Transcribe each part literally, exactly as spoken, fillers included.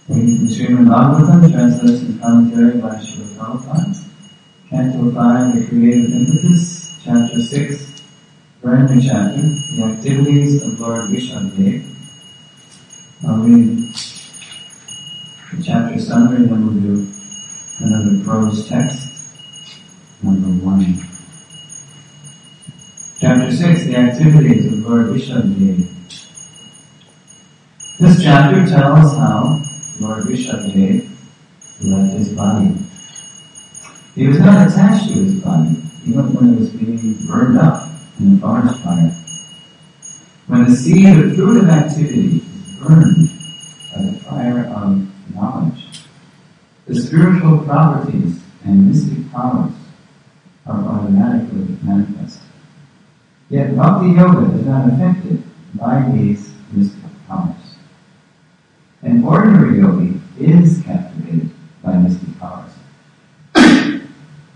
The Srimad Bhagavatam, translation commentary by Srila Prabhupada, Canto five, The Creative Impetus, Chapter six, brand new chapter, The Activities of Lord Vishwadev. I'll read the chapter summary, then we'll do another prose text, number one. Chapter six, The Activities of Lord Vishwadev. This chapter tells how Lord Vishwadev left his body. He was not attached to his body, even when it was being burned up in the forest fire. When the seed or fruit of activity is burned by the fire of knowledge, the spiritual properties and mystic powers are automatically manifest. Yet Bhakti Yoga is not affected by these mystic powers. An ordinary yogi is captivated by mystic powers and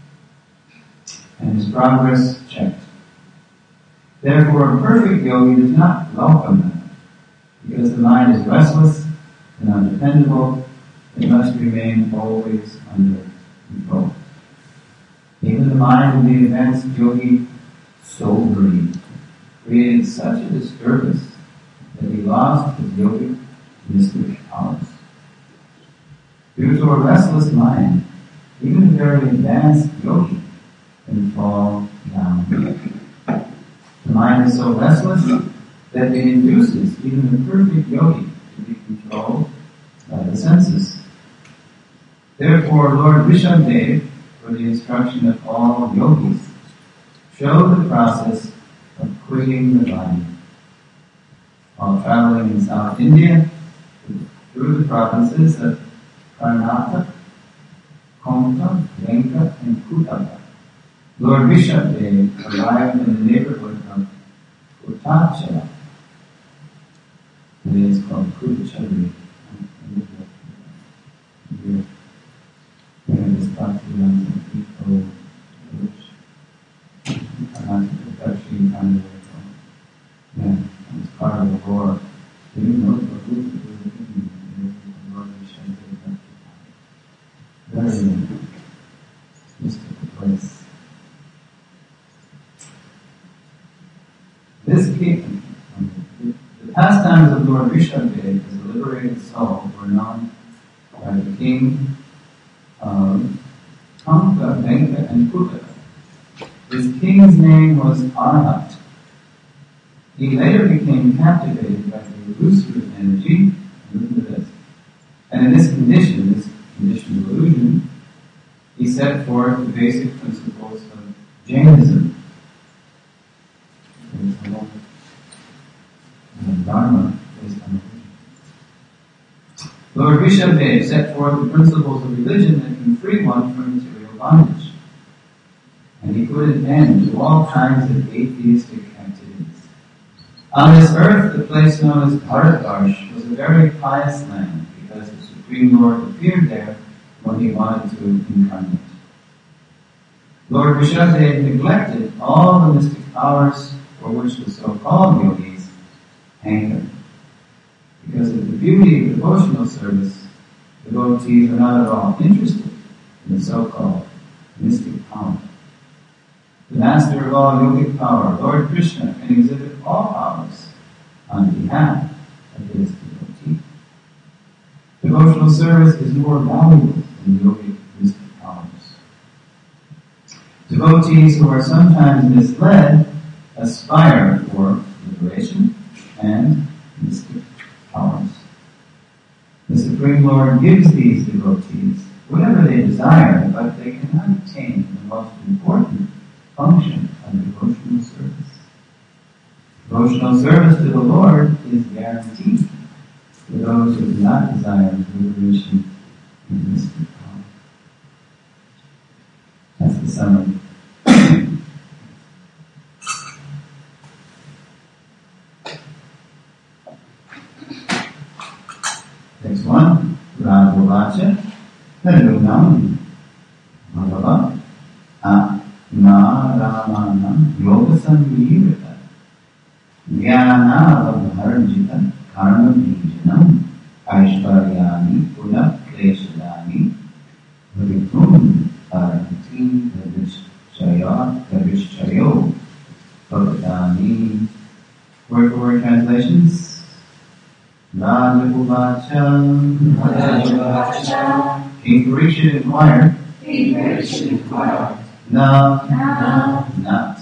his progress checked. Therefore, a perfect yogi does not welcome them, because the mind is restless and undependable. It must remain always under control. Even the mind of the advanced yogi soberly created such a disturbance that he lost his yogic mystic powers. Due to a restless mind, even a very advanced yogi can fall down. The mind is so restless that it induces even the perfect yogi to be controlled by the senses. Therefore, Lord Vishwadev, for the instruction of all yogis, showed the process of quitting the body. While traveling in South India, through the provinces of Karnataka, Konka, Venka, and Kutaka, Lord Vishwadev arrived in the neighborhood of Kuttachala. It is called Kuttachala. Where this Bhaktivedanta people village. Karnataka, kind of yeah, it's part of the war. Do you know the very mystical place. This king, the pastimes of Lord Vishwadev as a liberated soul were known by the king of Kanka, Venka, and Kutaka. His king's name was Arhat. He later became captivated by the illusory energy, listen to this, and in this condition, this condition of illusion, he set forth the basic principles of Jainism. Dharma based on religion. Lord Vishwadev set forth the principles of religion that can free one from material bondage. And he put an end to all kinds of atheistic activities. On this earth, the place known as Bharatvarsh was a very pious land, because the Supreme Lord appeared there when he wanted to incarnate. Lord Vishwadev neglected all the mystic powers for which the so-called yogis hanker. Because of the beauty of devotional service, devotees are not at all interested in the so-called mystic power. The master of all yogic power, Lord Krishna, can exhibit all powers on behalf of his devotee. Devotional service is more valuable than yogic mystic powers. Devotees who are sometimes misled aspire for liberation and mystic powers. The Supreme Lord gives these devotees whatever they desire, but they cannot attain the most important function of devotional service. Devotional service to the Lord is guaranteed for those who do not desire liberation and mystic power. That's the summary. Next one, Raghuvacha, Narunam, Bhagava, Naramanam, Yoga Samvirata, Jnana Bharjita, Karma Bijanam, Aishvaryani Puna Kleshadani Vritum Aranti Davishchaya Davishchayo Bhavadani. Word for word translations. Rajakuvacha King Parikshit inquired. King Parikshit inquired. Na Na Not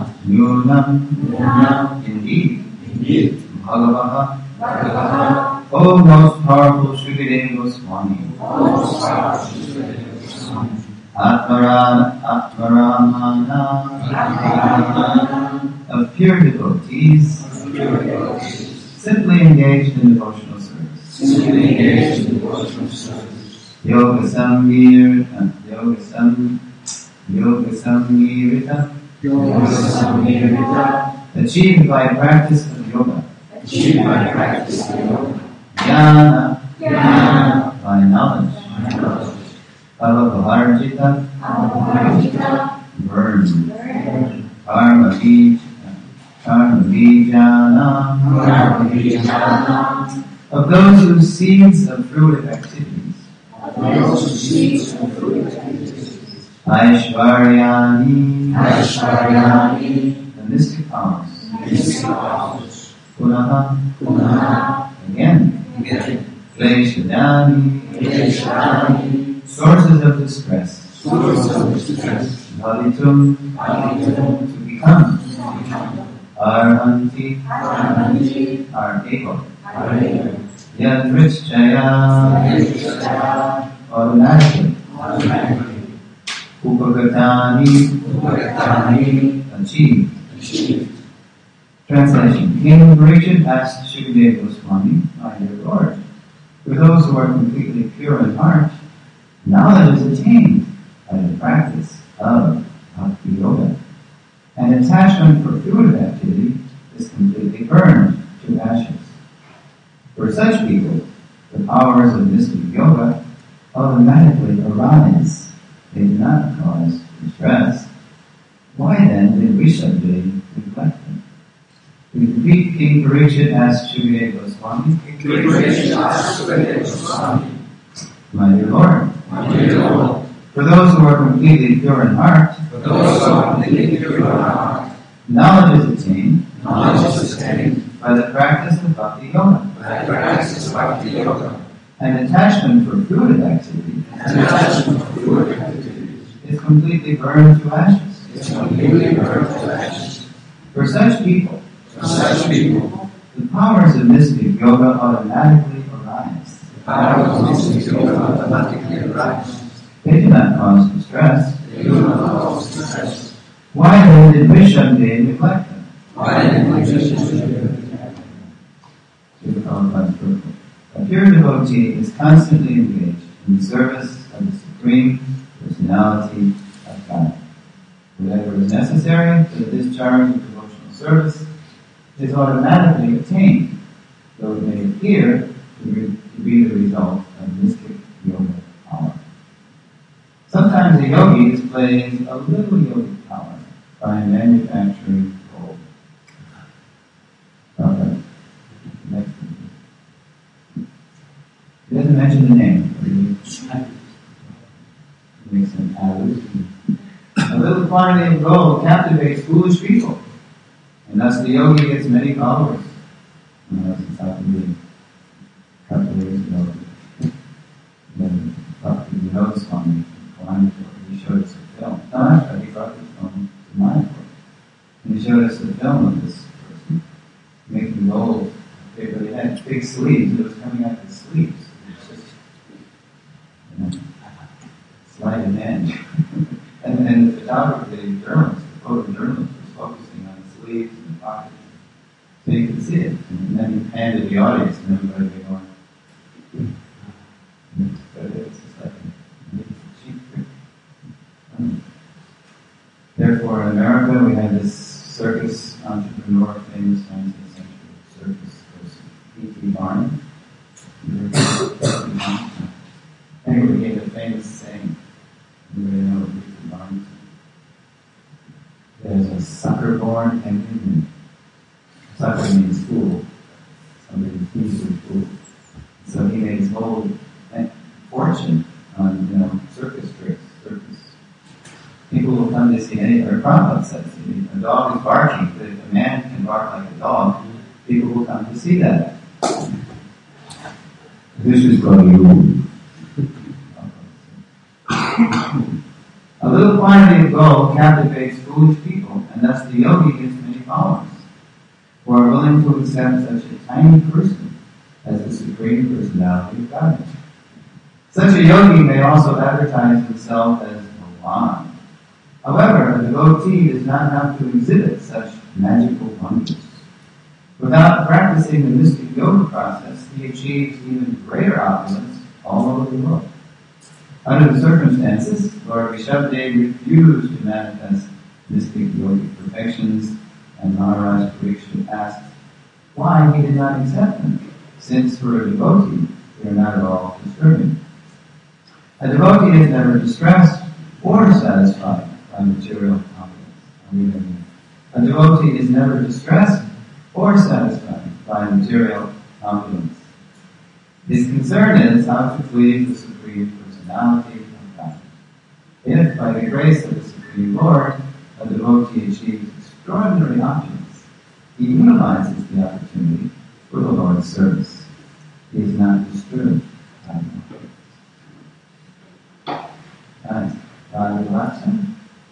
Yunam Indeed. Indeed Bhagavaha Bhagavaha. O most powerful Shukadeva Goswami, Most powerful Shukadeva Goswami. Atmaran Atmaramana Atmaramana. of pure devotees, Pure devotees. simply engaged in devotional service. Simply engaged in devotional service. Yoga Samgir Yoga Sam Yoga Samgirita Yoga Samgirita. achieved by practice of yoga. Achieved by practice of yoga. Jnana Jnana. by knowledge. Avavarjita Avavarjita. burned. Burn. Karma Bij Karma Bijana Karma Vijnana. of those whose seeds of fruitive activities. Those who seeds of fruit activities. Aishvaryani Aishvaryani. the mystic powers. Mystic powers. Punaha Punaha. again. Again. Kleshadani Kleshadani. sources of distress. Source of distress. Bhalitum Bhalitum. to become. Become. Arhanti Arhanti. are able. Arhanti. Yadrichaya Yadrichaya. automatically. Automatically. Upagatani Upagatani. achieved. Achieved. Translation. King Parikshit asked Shukadeva Goswami, my dear Lord, for those who are completely pure in heart, knowledge is attained by the practice of Bhakti Yoga, and attachment for fruitive activity is completely burned to ashes. For such people, the powers of mystic yoga automatically arise. They do not cause distress. Why then did Rishabdev neglect them? We repeat, King Parikshit asked Shukadeva Goswami, King Parikshit asked Shukadeva Goswami, my dear Lord, my dear Lord, for those who are completely pure in heart, for those who are completely pure in heart, knowledge is attained knowledge is attained by the practice of Bhakti Yoga, by the practice of Bhakti Yoga, and attachment for fruitive activity and attachment for fruit activities is completely burned to ashes. is completely burned to ashes. For such people, For such people, the powers of mystic yoga automatically arise. the power of mystic yoga automatically arises. They do not cause distress. They do not cause distress. Why then did Rishabdev neglect them? Why did we just A pure devotee is constantly engaged in the service of the Supreme Personality of God. Whatever is necessary for the discharge of devotional service is automatically obtained, though it may appear to be, to be the result of mystic yoga power. Sometimes a yogi displays a little yogic power by manufacturing gold. Okay. Next. He doesn't mention the name, but he makes an allusion. A little quantity of gold captivates foolish people, and thus the yogi gets many followers. And that's exactly a couple of years ago. Then Bhakti Vinod Swami, he showed us a film. No, actually, he brought this film to Mayapur. And he showed us a film of this person making gold. But he had big sleeves. It was coming out of his sleeves. It was just, you know, sleight of hand. and then the photographer, the journalist, the photojournalist was focusing on the sleeves and the pockets. So you could see it. And then he handed the audience and everybody was going, but it's just like a cheap trick. Um, Therefore, in America, we have this circus entrepreneur, famous nineteenth century circus person, P T Barnum. Anyway, he had a famous saying. Anybody know what P T Barnum said? There's a sucker born every minute. Sucker means fool. Somebody who's a fool. So he Srila Prabhupada says, if a dog is barking, but if a man can bark like a dog, people will come to see that. This is called you. A little quantity of gold captivates foolish people, and thus the yogi gets many followers, who are willing to accept such a tiny person as the Supreme Personality of Godhead. Such a yogi may also advertise himself as Bhagavan. However, a devotee does not have to exhibit such magical wonders. Without practicing the mystic yoga process, he achieves even greater opulence all over the world. Under the circumstances, Lord Rishabhdev refused to manifest mystic yogic perfections, and Maharaj Parikshit asked why he did not accept them, since for a devotee they are not at all disturbing. A devotee is never distressed or satisfied by material opulence. A devotee is never distressed or satisfied by material opulence. His concern is how to please the Supreme Personality of God. If, by the grace of the Supreme Lord, a devotee achieves extraordinary opulence, he utilizes the opportunity for the Lord's service. He is not disturbed by the Lord. Guys, God will last him.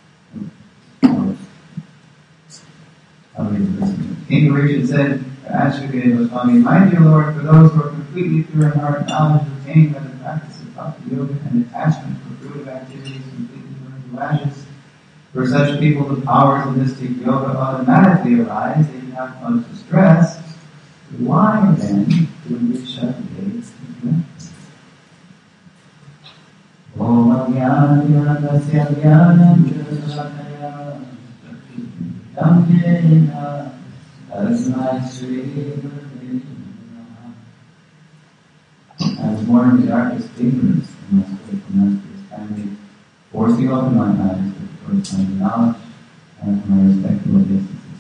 I'll read the listen. King Richard said, Ashwagandha Goswami, my dear Lord, for those who are completely pure in heart, knowledge is obtained by the practice of Bhakti Yoga and attachment for fruitive activities completely burned to ashes. For such people, the powers of mystic yoga automatically arise. They do not cause distress. Why then do we shut the gates of ignorance? Om Agyanam Yadasya Gyanam Jadasya Dhamjena Tasmai Sri Gurave Namaha. I was born in the darkest ignorance, and my spiritual master is kindly forcing open my eyes with the first kind of knowledge and for my respectable distances.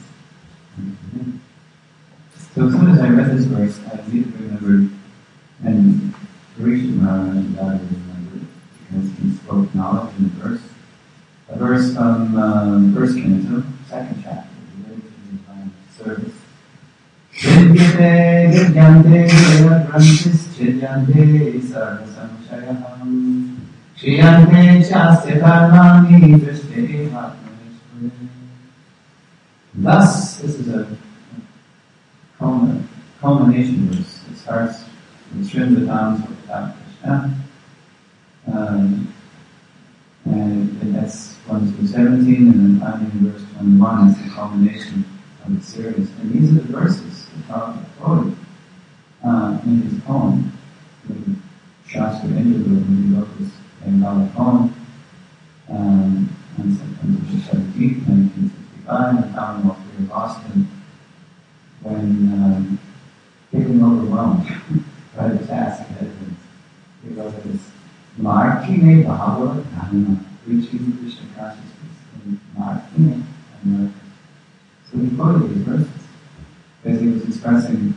So as soon as I read this verse, I immediately remembered, and Parikshit Maharaj undoubtedly remembered, because he spoke knowledge in the verse. A verse from um, first canto, second chapter, related to the divine service. Vidyate vidyante grantis chidyante sarva samshayaham Shriyante chasya karmani drishte atmanishvare. Thus, this is a culmination verse. It starts with Srimvatam Sripata Krishna. Um, and, and that's one through seventeen, and then finally in verse twenty-one is the culmination of the series. And these are the verses that Prabhupada quoted uh, in his poem, the Shastra interlude, when he wrote this Bengali poem um, on September seventeenth, nineteen sixty-five, in the Commonwealth of Boston, when um, feeling overwhelmed by the task ahead of him. He wrote this, Markine Bhagavad Dhamma, preaching Krishna consciousness in Markine America. So he quoted these verses because he was expressing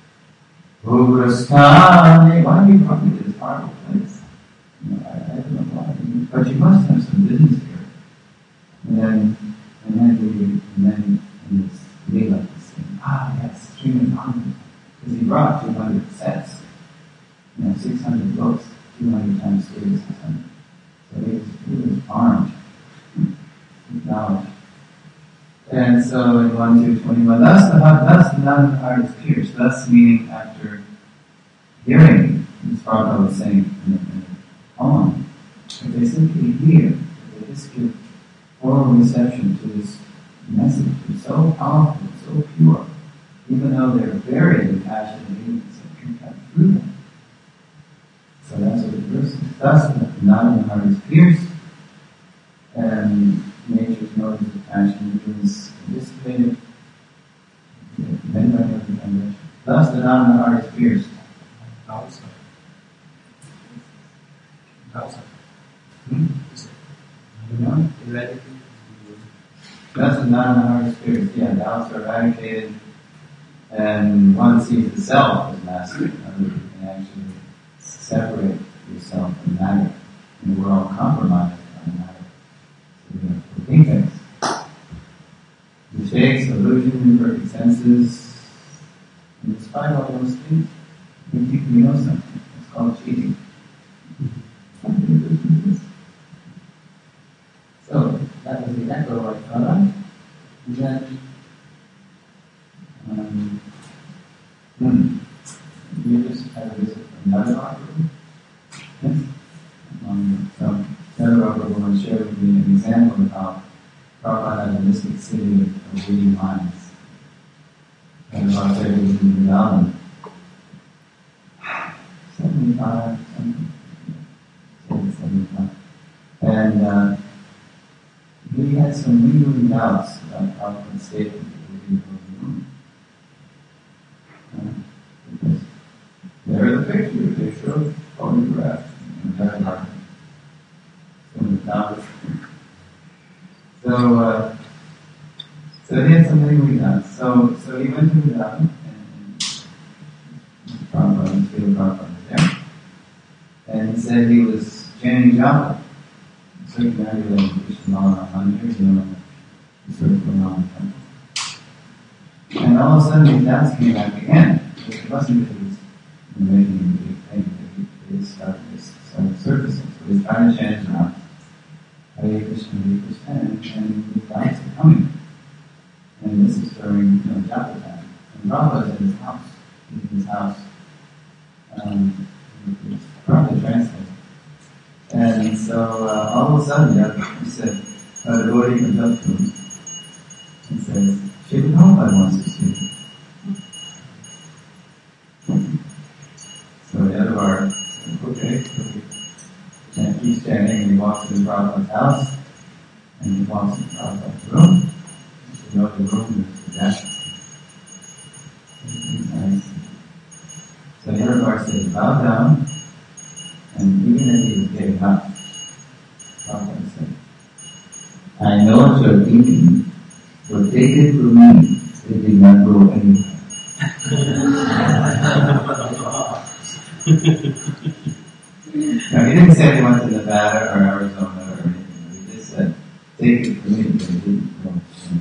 Ugrastane. Why do you come to this horrible place? You know, I, I don't know why. But you must have some business here. And then, and then, we, and then in this Leela, he's saying, ah, yes, Srimad Bhagavatam. Because he brought two hundred sets, you know, six hundred books, two hundred times three is six hundred. So he was, he was armed with knowledge. And so in one two twenty-one, thus the thus the non heart is pierced. Thus meaning after hearing, as Prabhupada was saying in the, in the poem, if they simply hear, if they just give oral reception to this message, it's so powerful, so pure, even though they're buried in passion and ignorance, it can cut through them. So that's what the verse is. Thus the non heart is pierced, and nature's motives of passion is anticipated, then by every vibration. Thus the non heart is pierced. Also. Also. Hmm? You know? Eradicated. Thus the non heart is pierced. Yeah, doubts are eradicated, and one sees the self as master. You can actually separate yourself from matter. And we're all compromised by matter. So we have defects. mistakes, illusion, imperfect senses. And despite all those things, we think we know something. It's called cheating. So that was the echo I thought of. And then, um, hmm, you just had a visit from Yadavaka. Yes? Um, so Yadavaka will share with me an example of how Prabhupada had a mystic city of, of reading minds. Yadavaka was in Vrindavan. seventy-five, something. seventy-five. And uh, he had some lingering doubts about Prabhupada's statement that we didn't go to the moon. Uh, because there are the pictures, they show photographs, and very hard. Some doubts. So, uh, so he had some lingering doubts. So, so he went to Vrindavan, and, and Prabhupada, Srila Prabhupada was there. And he said he was chanting japa. Circumambulating Krishna all around hundreds, you know, circling around the temple. And all of a sudden, his doubts came back again. It wasn't that he was making a big thing, but he, he started, started surfacing. So he's trying to chant japa. Hare Krishna, Hare Krishna, and, and his doubts are coming. And this is during, you know, japa time. And Prabhupada's in his house. He's in his house. Um, it's probably translated. And so uh, all of a sudden, yeah, he said, uh, the devotee comes up to him and says, Srila Prabhupada wants to see you. So the other bar said, okay, okay. And he's standing and he walks into Prabhupada's house and he walks into Prabhupada's room. You know the room is the desk. Nice. So the other bar says, bow down. And even as he was getting up, Prabhupada said, I know what you're thinking, but take it from me, it did not go anywhere. Now, he didn't say he went to Nevada or Arizona or anything. He just said, take it from me, but it didn't go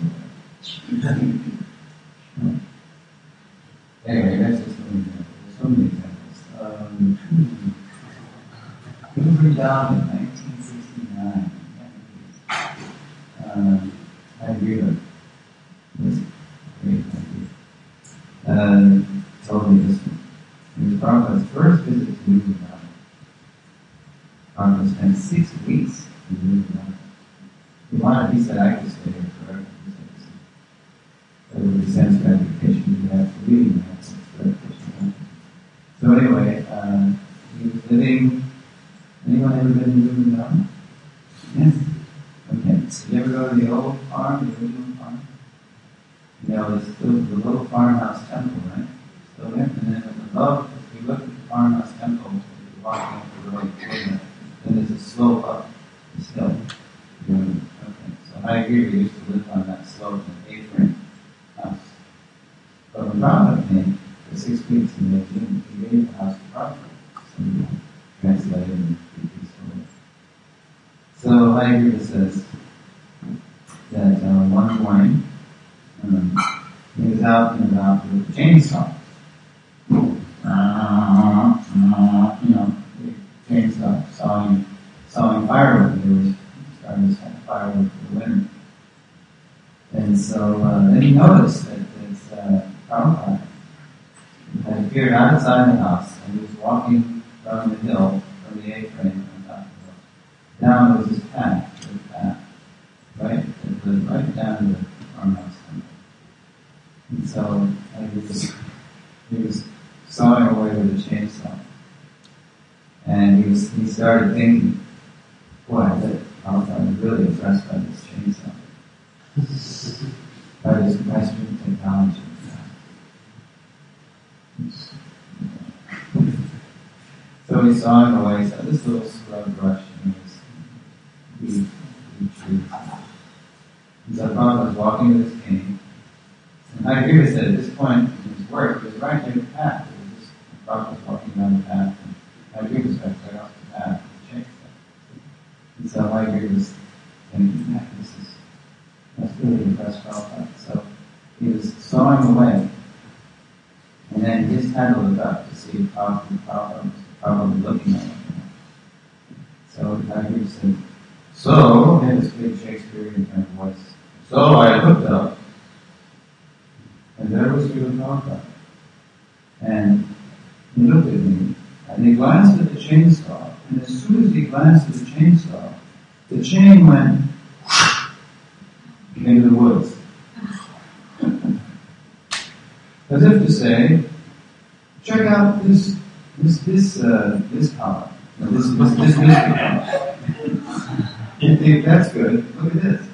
anywhere. Anyway, that's just one example. There's so many examples. Um, He was Vrindavan in nineteen sixty-nine. Um, I agree with it. Was great, thank you. Uh, told me this one. It was Prabhupada's first visit to New Vrindavan. Prabhupada spent six weeks in New Vrindavan. He wanted, he said, I could stay here forever. He said, that would be sense gratification you have for reading that sense gratification. So anyway, uh, he was living. Anyone ever been to New Vrindavan? Yes? Okay. Did you ever go to the old farm, the original farm? You know, there's still the little farmhouse temple, right? Still there? And then above, if you look at the farmhouse temple, if you're walking up the road, then there's a slope up this hill. Okay. So I agree, we used to live on that slope in an A-frame house. But when Prabhupada came for six weeks in Beijing, he gave the house to Prabhupada. So we translated and So Hayagriva says that uh, one morning um, he was out and about with a chainsaw. Uh, uh, you know, the chainsaw sawing, sawing firewood. They were starting to have firewood for the winter. And so uh, then he noticed that this uh, Prabhupada had appeared outside the house and he was walking from the hill, from the A-frame. Down was his path, his path, right? It led right down to the farmhouse temple. And so like he was, he was sawing away with a chainsaw. And he was he started thinking, boy, I bet I was really impressed by this chainsaw. By this Western technology. So he's sawing away, so this little scrub brush. He, he trees. And so Prabhupada was walking with his cane. And Hayagriva said at this point in his work, he was right near the path. It was just, Prabhupada was walking down the path, and Hayagriva was right off the path with the chainsaw. And so Hayagriva was thinking, yeah, this is, that's really impressed Prabhupada. So going away. And then he just had to look up to see if Prabhupada was probably looking at him. So Thakur said, so, in this big Shakespearean kind of voice, so I looked up, and there was Srila Prabhupada. And he looked at me, and he glanced at the chainsaw, and as soon as he glanced at the chainsaw, the chain went into the woods. As if to say, check out this, this, this, uh, this power, this, this, this mystery power. You think that's good? Look at this.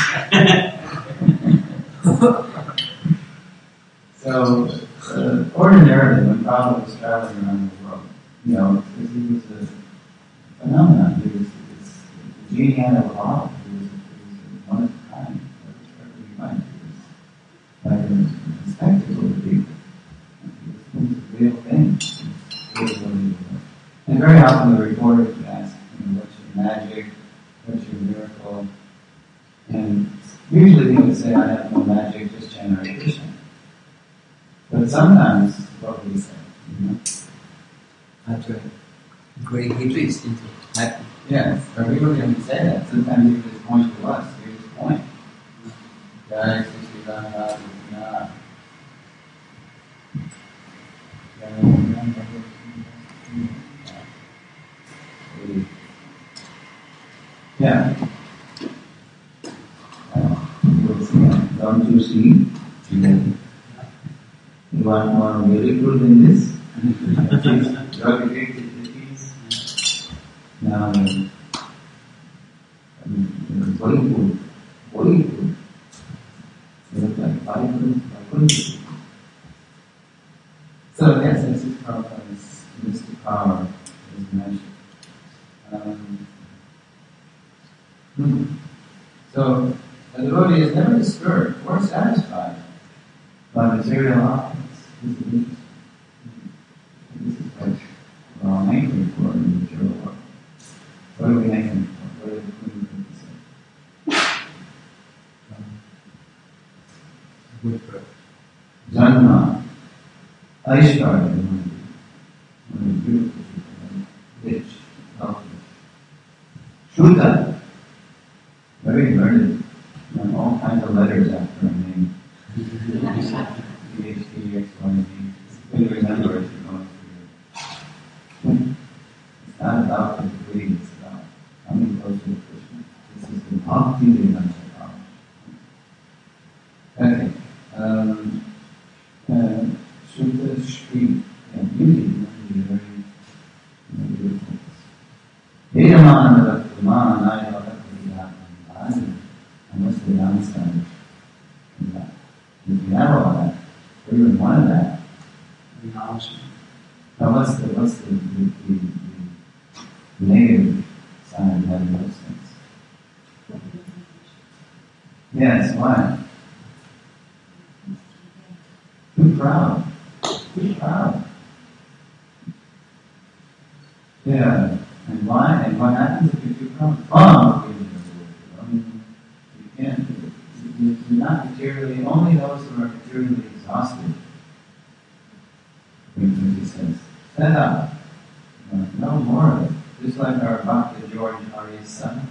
So, uh, ordinarily, when Prabhupada was traveling around the world, you know, because he was a phenomenon. He was, he was the genie had a bottle. He was, he was one of a kind. He was like a spectacle to people. It was a real thing. It was really real. And very often the reporters would ask, you know, what's your magic? What's your miracle? And usually he would say, I have no magic, just generate Krishna. But sometimes, what would he say? You know? That's right. Great hatred is into happy. Yes, but we wouldn't even say that. Sometimes he would just point to us. He would just point. Jai Sri Rama Krishna. Yeah. Don't you see? You want more miracle than this? Drug addicted disease. Now, body food, body food. They look like fibers, like body food. So, yes, this is Prabhupada's mystic power, as mentioned. Um, hmm. So, the devotee is never discouraged or satisfied by material objects. This is, this is what we're all angry for in the material world. What are we angry for? What are the Queen say? Janma, Aishwarya, one of the beautiful people, rich, wealthy. Shuddha, very learned, and all kinds of letters after her name. P H D, X, Y, Z. You can remember as you're going through it. It's not about the degree, it's about coming closer to Krishna. This is the bhakti Vedanta power. Okay. Um, uh, Shuddha Shri, and beauty, beauty, very, very beautiful. Vedamana Bhaktiman, Naya Bhakti, and what's the downside of that? If you have all that, or even one of that, now what's the what's the, the, the, the negative side of having those things? Yes, why? Too proud. Too proud. Yeah. And why? And what happens if you're too proud? Oh, I mean, you can't. You're not materially. Only those who are materially exhausted. He says, set up. No more of it. Just like our Bhakta George Arya's son,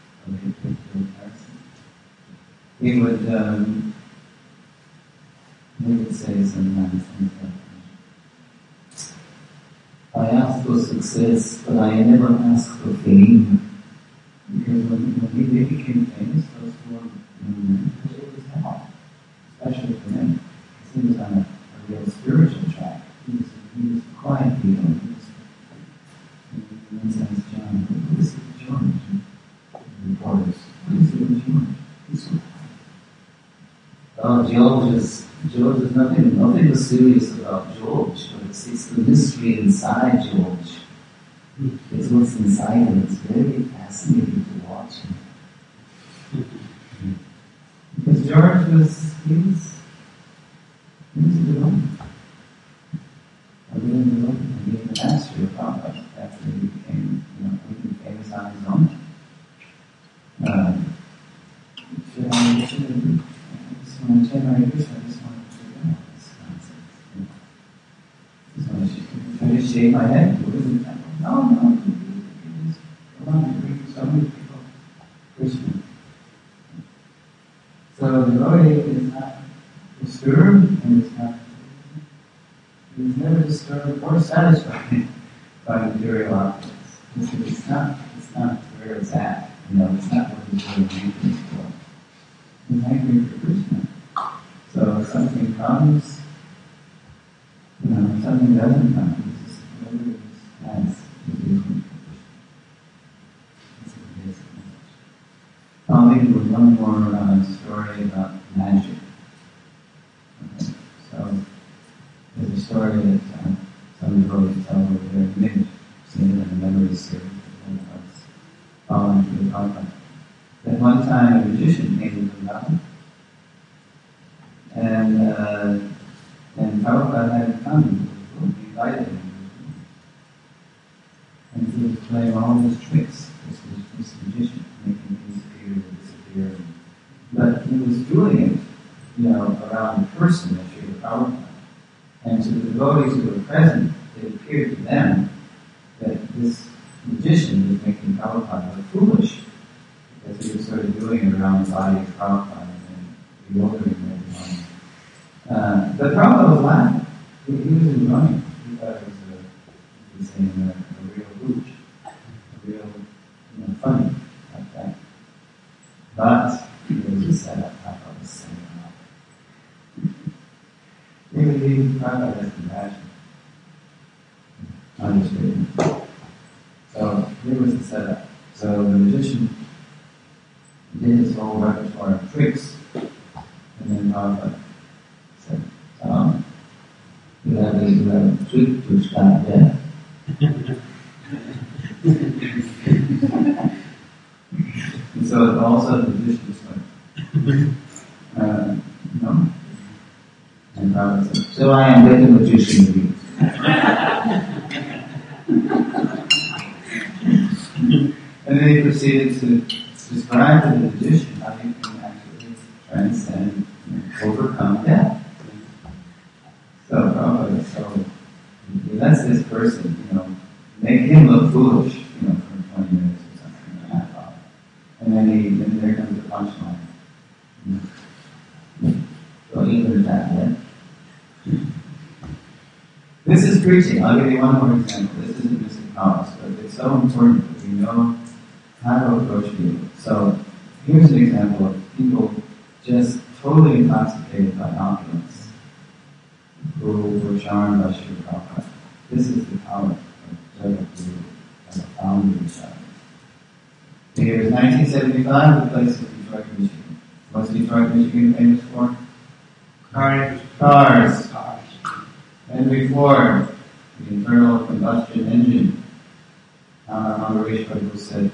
he would, um, he would say sometimes things like, I asked for success, but I never asked for fame. Because when, when he, they became famous, those who were, um, it was hell. Especially for him. He was on a, a real spiritual track. He was, he was the quiet people. He was, and then says John, who is George? The reporters, who is George? He's so quiet. Oh, George is, George is nothing, nothing was serious about George, but it's, it's the mystery inside George. It's what's inside him. It's very fascinating to watch him. Because George was, he was, he was a good one. A really good one. He became the master of Prabhupada after he became, you know, he became famous on his own. Um, should I, should I, I just want to generate this, I just want to my head. It was an example. No, no, it is around to bring so many people Krishna. So the devotee is not disturbed and is not, he is never disturbed or satisfied by material objects. It's, it's not, it's not where it's at. You know, it's not what he's really angry for. He's angry for Krishna. So if something comes, you know, if something doesn't come, he just whatever he has is using for Krishna. That's the basic message. I'll leave you with one more uh, story about magic. Okay. So there's a story that uh, some devotees tell over there in Midge, seen it in the memory series that I was following through the Prabhupada. That one time a magician came to Vrindavan, and uh, and Prabhupada had him come, he invited him. And he was playing all his tricks, this, this magician, making things appear and disappear. But he was doing it, you know, around the person of Srila Prabhupada. And to the devotees who were present, it appeared to them that this magician was making Prabhupada look foolish, because he was sort of doing it around the body of Prabhupada and bewildering everyone. Uh, but Prabhupada was laughing. He, he was enjoying it. He thought it was a, he was saying a, a real hooch, a real, you know, funny, like that. But it was a setup. Prabhupada was saying it. Maybe Prabhupada has compassion. Understatement. So here was the setup. So the magician did his whole repertoire of tricks, and then Prabhupada said, um, you have a, you have a trick to stop death. And so all of a sudden the magician was like, uh, no. And Prabhupada said, so I am better magician than you. And then he proceeded to describe to the magician how you can actually transcend and overcome death. So Prabhupada, so he lets this person, you know, make him look foolish, you know, for twenty minutes or something, or half hour. And then he, then there comes the punchline. So even that, yeah. This is preaching. I'll give you one more example. This isn't missing powers, but it's so important that we know how to approach people. So here's an example of people just totally intoxicated by opulence, who were charmed by Srila Prabhupada. This is the power of Jagadguru as a founder of Jagadguru. The year is nineteen seventy-five, the place is Detroit, Michigan. What's Detroit, Michigan famous for? Cars. Cars. Cars. Henry Ford, the internal combustion engine. Uh, Ambarish Prabhu said,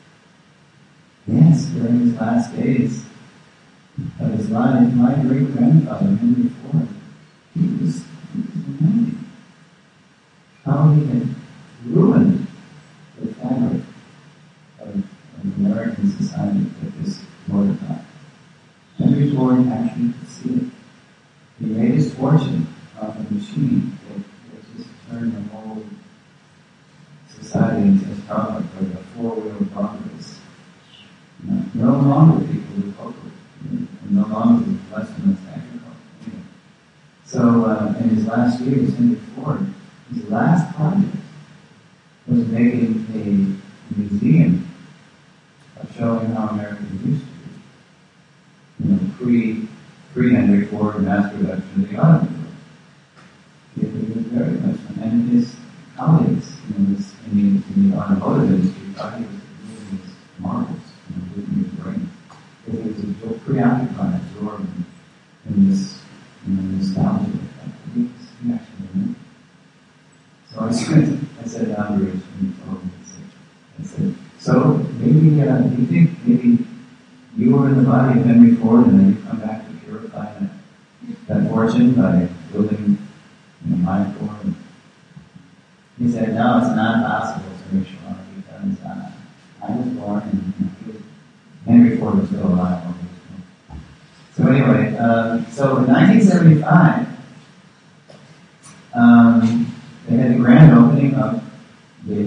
yes, during his last days of his life, my great-grandfather, Henry Ford, he was, he was amazing. How he had ruined the fabric of, of American society with this motor car. Henry Ford actually could see it. He made his fortune off a machine that, that just turned the whole society into a product of a four-wheel progress. No, no longer people with hope, and no longer with less and less agriculture. So, uh, in his last years, Henry Ford, his last project was making a museum of showing how Americans used to be. You know, pre, pre-Henry Ford mass production of the automobile. He was very much, and his colleagues, you know, this, in, the, in the automotive industry, thought he was doing these marvels, you know, losing his brain. Because he was so preoccupied, absorbed in, in this, you know, nostalgia of that. He, was, he actually knew. So I said, I said to Ambarish, when he told me, I said, so maybe, uh, do you think maybe you were in the body of Henry Ford and then you come back to purify that, that fortune by building, you know, my Ford? He said, no, it's not possible, Sir Vishwanath, because uh, I was born and you know, he was, Henry Ford was still alive. So anyway, uh, so in nineteen seventy-five, um, they had the grand opening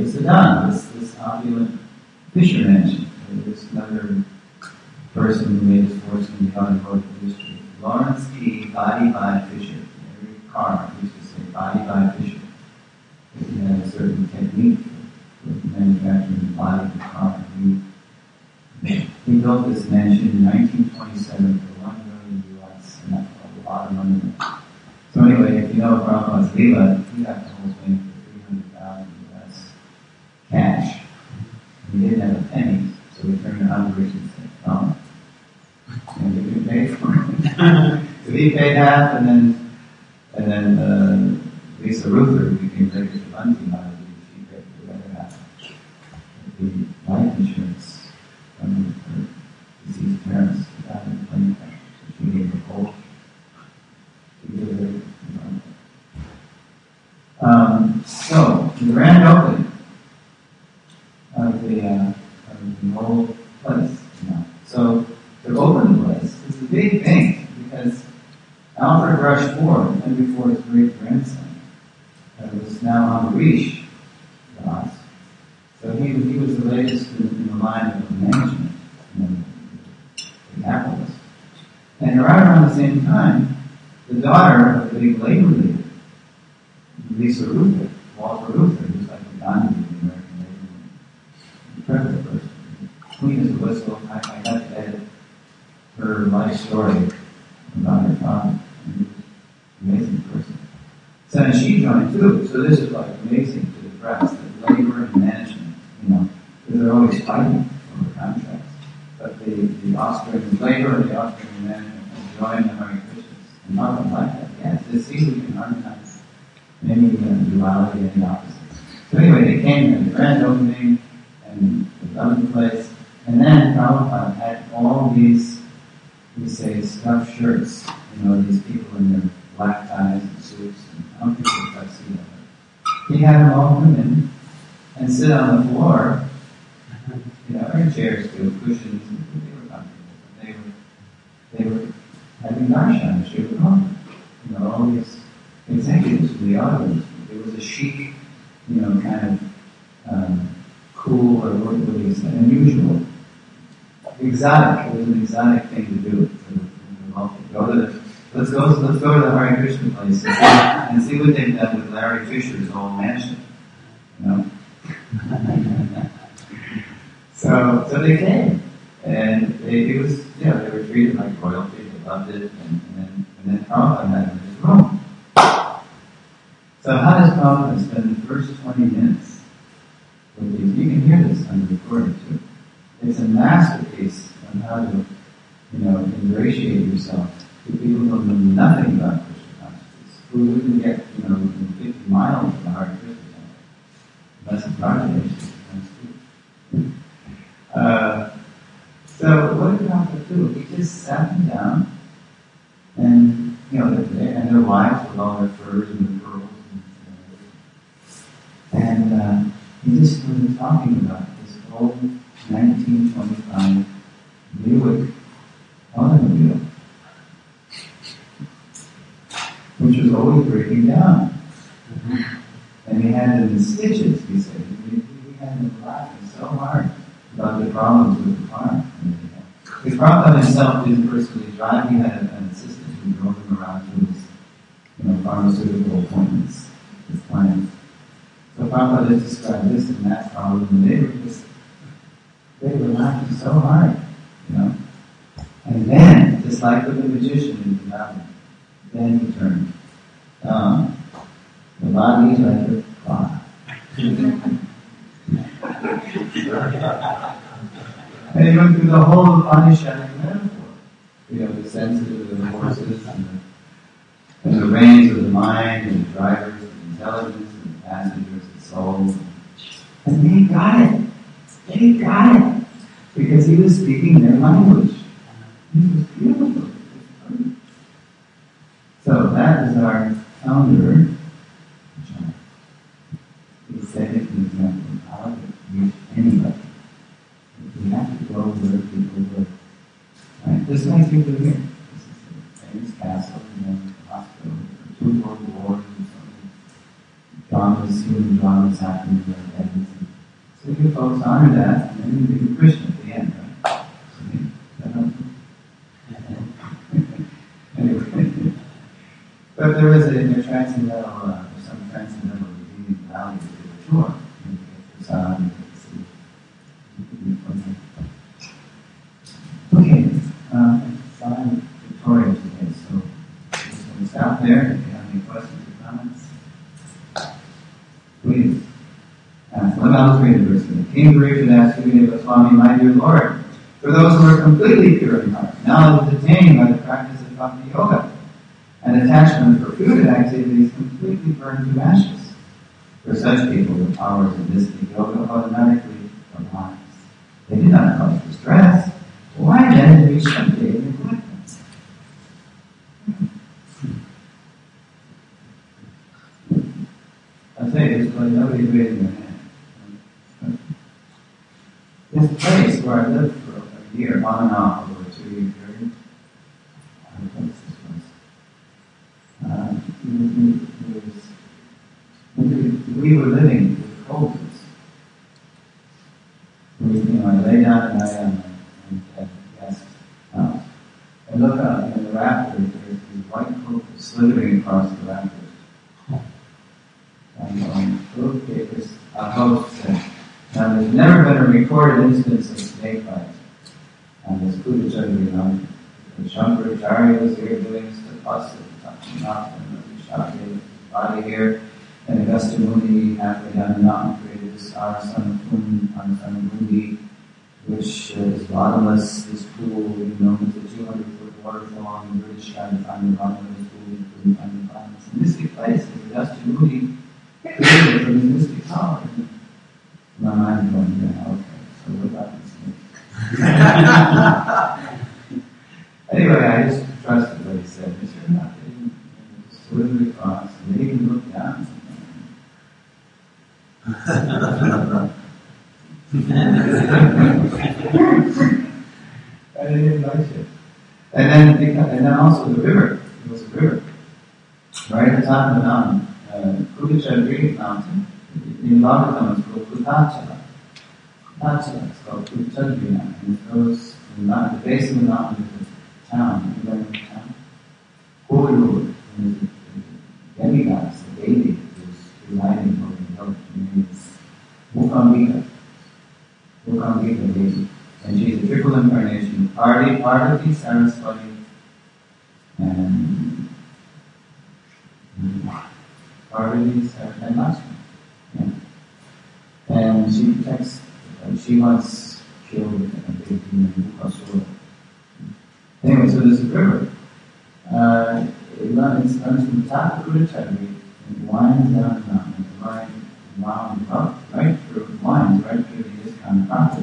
Saddam, this, this opulent fisher mansion. There's another person who made his fortune in the automotive industry. Lawrence P. Body by Fisher. Every car used to say Body by Fisher. Because he had a certain technique for manufacturing the body of the car. He, he built this mansion in nineteen twenty-seven for one million U S, and that's a lot of money. So anyway, if you know Prabhupada's Leela, he got the whole thing for three hundred thousand U S cash. He didn't have a penny, so he turned around to Rich and said, "No." And we can pay for it. So he paid half, and then and then uh, Lisa Ruther became Lady Shivanti Maharaj. She paid for the other half. The life insurance from her deceased parents got in the plane crash, so she gave her whole. She gave her. Um, so the grand opening of the uh, of the whole place, you know. So to open the place is a big thing because Alfred Rush Ford, and before his great grandson, uh, was now Amrish Das. So he, he was the latest in, in the line of management, you know, the capitalist. And right around the same time, the daughter of the big labor leader, Lisa Ruther, Walter Luther, who's like the Gandhi of the American labor movement, incredible person. Queen as a whistle. I, I got to edit her life story about her father. He was an amazing person. So and she joined too. So this is like amazing to the press that labor and management, you know, because they're always fighting over contracts. But the, the Austrian labor and the Austrian management have joined the Hare Krishnas. And nothing like that. Yes, to see we can harmonize any uh, duality and the opposites. So anyway, they came to the grand opening and the lovely place. And then Prabhupada had all these, we say, stuffed shirts. You know, these people in their black ties and suits. And I don't think they're tuxedo. He had them all come in and sit on the floor. You know, or chairs too, cushions. And they were comfortable. They were, they were having darshan, Shiva Gopal. You know, all these executives from the audience. It was a chic, you know, kind of um, cool, or what would you say, unusual. Exotic. It was an exotic thing to do. For the, for the go to the, let's go. Let's go to the Hare Krishna place and see, and see what they've done with Larry Fisher's old mansion. You know. so, so they came, and they, it was, you know, they were treated like royalty. They loved it, and, and then and then Prabhupada had them in his room. So how does Prabhupada spend the first twenty minutes with these? You can hear this on the recording too. It's a masterpiece on how to, you know, ingratiate yourself to people who know nothing about Krishna consciousness, who wouldn't get, you know, within fifty miles of the Hare Krishna temple. That's the project. Uh, so what did Prabhupada do? He just sat them down, and you know, they, and their wives with all their furs and their pearls, and, and uh, he just started talking about this whole nineteen twenty-five Buick automobile, which was always breaking down. Mm-hmm. And he had it in stitches, he said. He, he had him laughing so hard about the problems with the car. Because Prabhupada himself didn't personally drive, he had an assistant who drove him around to his, you know, pharmaceutical appointments, his clients. So Prabhupada described this and that problem, and they were just They were laughing so hard, you know. And then, just like with the magician in the mountain, then he turned. Um, the body is like a clock. And he went through the whole Upanishadic metaphor. You know, the sensitive of the horses, and the, and the reins of the mind, and the drivers, and the intelligence, and the passengers, and souls. And they got it. They got it. Because he was speaking their language. It was beautiful. So that is our founder, John. He said it an example of how to reach anybody. We have to go where people live. Right? Just like you do here. This is a famous castle, and then the hospital, two world wars, and something. Dramas, human dramas happening there, and So you folks honor that, and then you do Krishna at the end, right? Anyway. But there is a, a transcendental, uh, some transcendental redeeming value to the tour. You get the sound, you get the sea. Okay, uh, fine, Victoria today, so just going to stop there. If you have any questions or comments, please. Uh, so let me read the verse. King Parikshit asked Sukadeva Goswami, my dear Lord, for those who are completely pure in heart, knowledge is attained by the practice of bhakti yoga, and attachment for food and activities completely burned to ashes. For such people, the powers of mystic yoga automatically arise. They do not cause distress. Why then do we shun they neglect them? I'll tell you this, but nobody's raising their hand. This place where I lived for a year, on and off, over a two-year period, I don't know what this was. Uh, it was, we were living with coldness. We, you know, I lay down at night on my desk. Uh, I look up, and in the rafters, there's these white cocoons slithering across the rafters. And um, okay, this uh, host said, now there's never been a recorded instance of snake bite on this Kudachari mountain. The Shankaracharya was here doing stuff, touching off, and the Shaka gave his body here. And Augusta Muni, halfway down the mountain, created this Arasanapun, Arasanabundi, which uh, is bottomless, this pool, you know, with a two hundred foot waterfall on the British trying to find the bottom of this pool, and couldn't find the bottom. It's a mystic place, and Augusta Muni created from his mystic power. My mind going, yeah, okay, so what about this thing? Anyway, I just trusted what he said. He said, not getting swiftly across, and they even looked down. I didn't like it. And then, and then also the river. It was a river. Right at the top of the mountain. Uh, Kudachari mountain. In Bhagavatam it's called Kutachala. Kutachala, it's called Kudachari mountain. And it goes from the, mountain, the base of the mountain to the town. You know the town? Holyrood. And the demigods, the deity, who's residing over the village. Her name is Mukambika. Mukambika deity. And she's a triple incarnation. Parvati, Parvati, Saraswati, and Parvati, Saraswati, and Lakshmi. Yeah. And she protects, uh, she once killed a big demon, Mukasura. Anyway, so there's a river. Uh, it runs, it runs from the top of Kudachari and winds down the mountain, and winds, wound up, right through, winds right through the ISKCON property.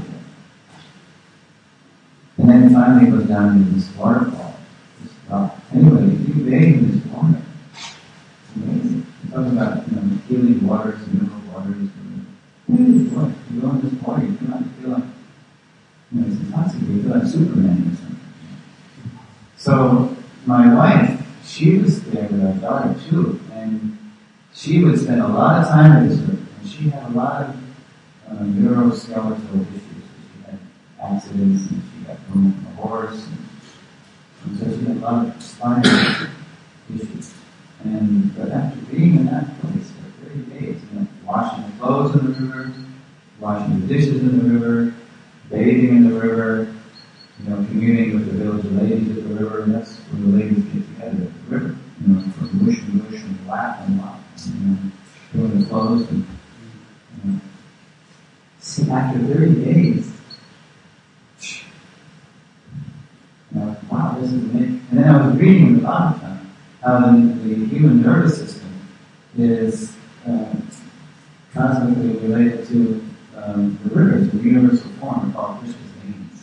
And then finally it goes down to this waterfall. This rock. Anyway, if you bathe in this water, it's amazing. We're talking about, you know, healing waters, mineral waters. You go in this water, you feel like, feel like, you know, it's intoxicating. You feel like Superman or something. So my wife, she was there with our daughter too, and she would spend a lot of time with this river, and she had a lot of uh, neuroskeletal issues. She had accidents, and she got thrown from a horse, and, and so she had a lot of spinal issues. And but after being in that place for thirty days, you know, washing the clothes in the river, washing the dishes in the river, bathing in the river, you know, communing with the village ladies at the river, and that's where the ladies get together at the river, you know, for mush and mush and laugh and laugh, you know, doing the clothes and, you know. See, after thirty days, you know, wow, this is amazing. And then I was reading the Bhagavatam, how the, the human nervous system is uh, cosmically related to um, the rivers, the universal form called Krishna's veins.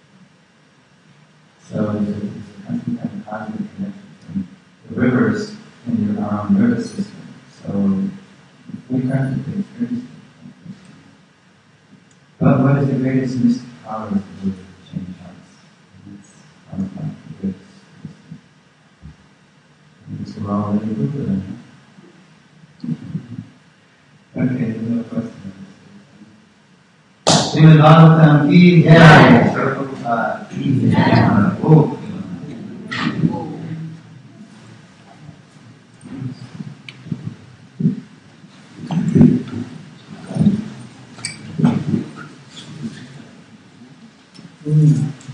So there's a, there's a kind of cosmic connection between the rivers and your, our own nervous system. So we practically experience it. But what is the greatest mystic power to do to change hearts? And that's our the greatest mystic. Because we're already Buddha then. Okay, there's no question. Srimad Bhagavatam ki jai. Prabhupada ki jai. Oh. Mm.